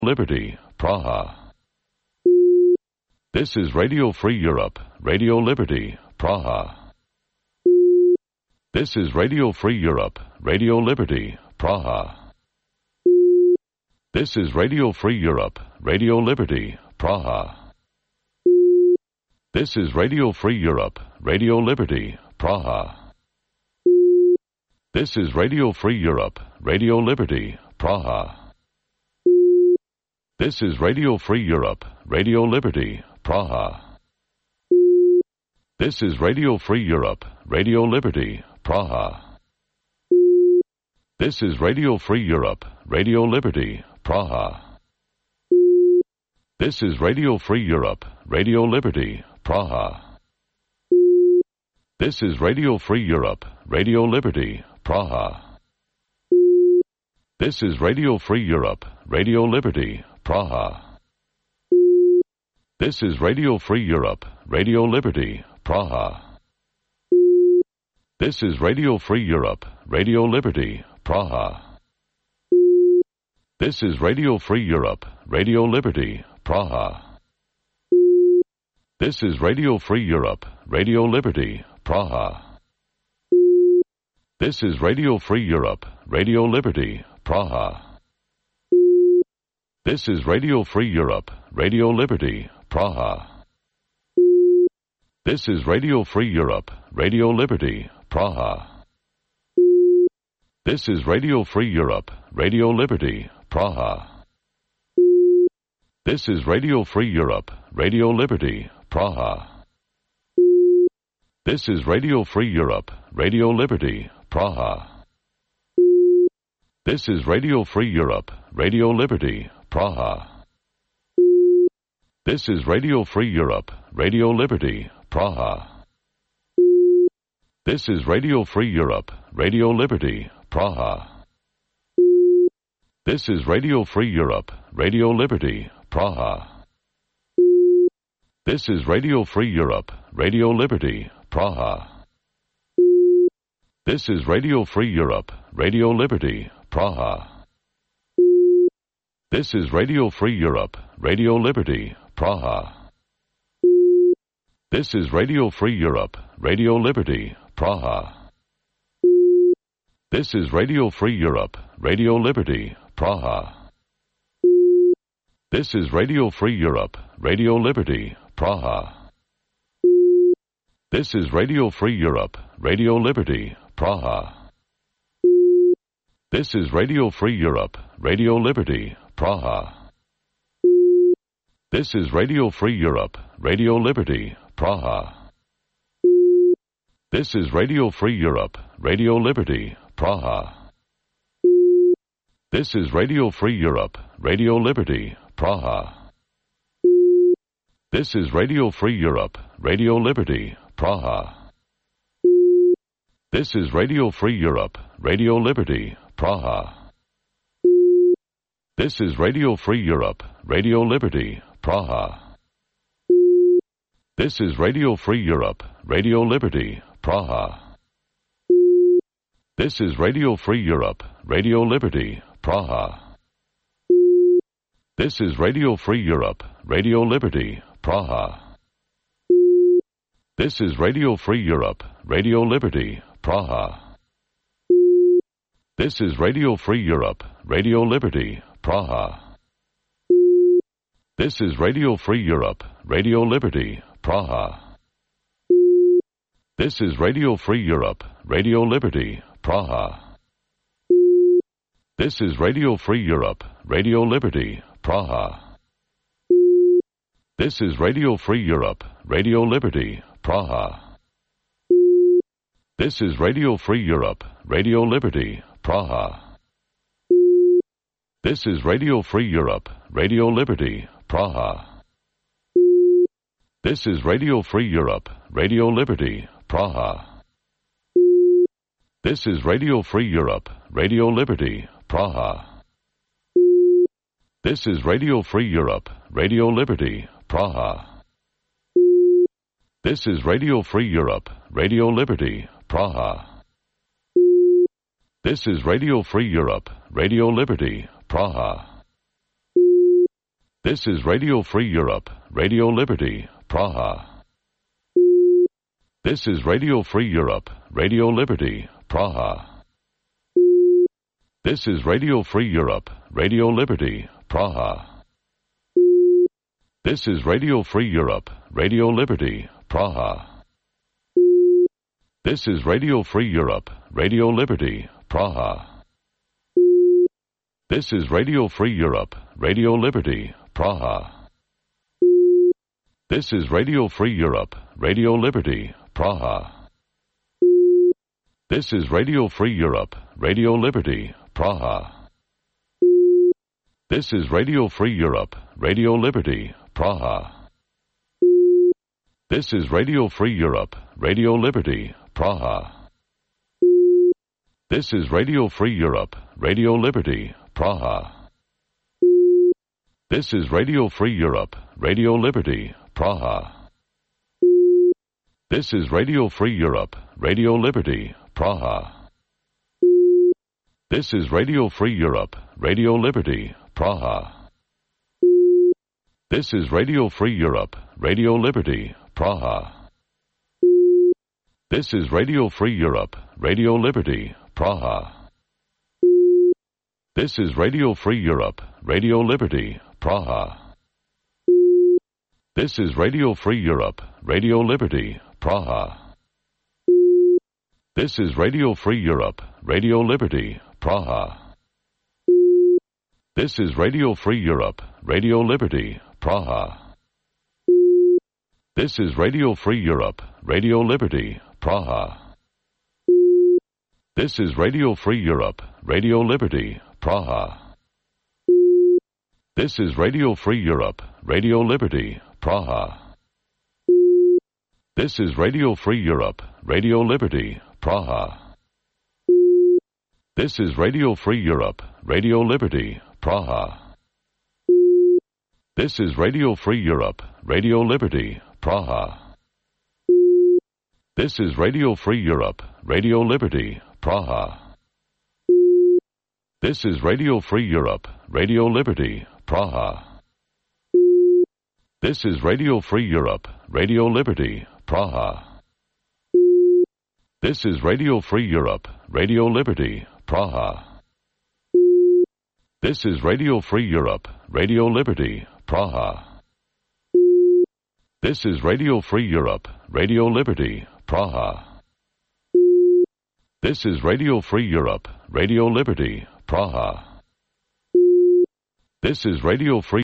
Liberty, Praha. This is Radio Free Europe, Radio Liberty, Praha. This is Radio Free Europe, Radio Liberty, Praha. This is Radio Free Europe, Radio Liberty, Praha. This is Radio Free Europe, Radio Liberty, Praha. This is Radio Free Europe, Radio Liberty, Praha. This is Radio Free Europe, Radio Liberty, Praha. This is Radio Free Europe, Radio Liberty, Praha. This is Radio Free Europe, Radio Liberty, Praha. This is Radio Free Europe, Radio Liberty, Praha. This is Radio Free Europe, Radio Liberty, Praha. This is Radio Free Europe, Radio Liberty, Praha. This is Radio Free Europe, Radio Liberty, Praha. This is Radio Free Europe, Radio Liberty, Praha. This is Radio Free Europe, Radio Liberty, Praha. This is Radio Free Europe, Radio Liberty, Praha. This is Radio Free Europe, Radio Liberty, Praha. This is Radio Free Europe, Radio Liberty, Praha. This is Radio Free Europe, Radio Liberty, Praha. This is Radio Free Europe, Radio Liberty, Praha. This is Radio Free Europe, Radio Liberty, Praha. This is Radio Free Europe, Radio Liberty, Praha. This is Radio Free Europe, Radio Liberty, Praha. This is Radio Free Europe, Radio Liberty, Praha. This is Radio Free Europe, Radio Liberty, Praha. This is Radio Free Europe, Radio Liberty, Praha. This is Radio Free Europe, Radio Liberty, Praha. This is Radio Free Europe, Radio Liberty, Praha. This is Radio Free Europe, Radio Liberty, Praha. This is Radio Free Europe, Radio Liberty, Praha. This is Radio Free Europe, Radio Liberty, Praha. This is Radio Free Europe, Radio Liberty, Praha. This is Radio Free Europe, Radio Liberty, Praha. This is Radio Free Europe, Radio Liberty, Praha. This is Radio Free Europe, Radio Liberty, Praha. This is Radio Free Europe, Radio Liberty, Praha. This is Radio Free Europe, Radio Liberty, Praha. This is Radio Free Europe, Radio Liberty, Praha. This is Radio Free Europe, Radio Liberty, Praha. This is Radio Free Europe, Radio Liberty, Praha. This is Radio Free Europe, Radio Liberty, Praha. This is Radio Free Europe, Radio Liberty, Praha. This is Radio Free Europe, Radio Liberty, Praha. This is Radio Free Europe, Radio Liberty, Praha. This is Radio Free Europe, Radio Liberty, Praha. This is Radio Free Europe, Radio Liberty, Praha. This is Radio Free Europe, Radio Liberty, Praha. This is Radio Free Europe, Radio Liberty, Praha. This is Radio Free Europe, Radio Liberty, Praha. This is Radio Free Europe, Radio Liberty, Praha. This is Radio Free Europe, Radio Liberty, Praha. This is Radio Free Europe, Radio Liberty, Praha. This is Radio Free Europe, Radio Liberty, Praha. This is Radio Free Europe, Radio Liberty, Praha. This is Radio Free Europe, Radio Liberty, Praha. This is Radio Free Europe, Radio Liberty, Praha. This is Radio Free Europe, Radio Liberty, Praha. This is Radio Free Europe, Radio Liberty, Praha. This is Radio Free Europe, Radio Liberty, Praha. This is Radio Free Europe, Radio Liberty, Praha. This is Radio Free Europe, Radio Liberty, Praha. This is Radio Free Europe, Radio Liberty, Praha. This is Radio Free Europe, Radio Liberty, Praha. This is Radio Free Europe, Radio Liberty, Praha. This is Radio Free Europe, Radio Liberty, Praha. This is Radio Free Europe, Radio Liberty, Praha. This is Radio Free Europe, Radio Liberty, Praha. This is Radio Free Europe, Radio Liberty, Praha. This is Radio Free Europe, Radio Liberty, Praha. This is Radio Free Europe, Radio Liberty, Praha. This is Radio Free Europe, Radio Liberty, Praha. This is Radio Free Europe, Radio Liberty, Praha. This is Radio Free Europe, Radio Liberty, Praha. This is Radio Free Europe, Radio Liberty, Praha. This is Radio Free Europe, Radio Liberty, Praha. This is Radio Free Europe, Radio Liberty, Praha. This is Radio Free Europe, Radio Liberty, Praha. This is Radio Free Europe, Radio Liberty, Praha. This is Radio Free Europe, Radio Liberty, Praha. This is Radio Free Europe, Radio Liberty, Praha. This is Radio Free Europe, Radio Liberty, Praha. This is Radio Free Europe, Radio Liberty, Praha. This is Radio Free Europe, Radio Liberty, Praha. This is Radio Free Europe, Radio Liberty, Praha. This is Radio Free Europe, Radio Liberty, Praha. This is Radio Free Europe, Radio Liberty, Praha. This is Radio Free Europe, Radio Liberty, Praha. This is Radio Free Europe, Radio Liberty, Praha. This is Radio Free Europe, Radio Liberty, Praha. This is Radio Free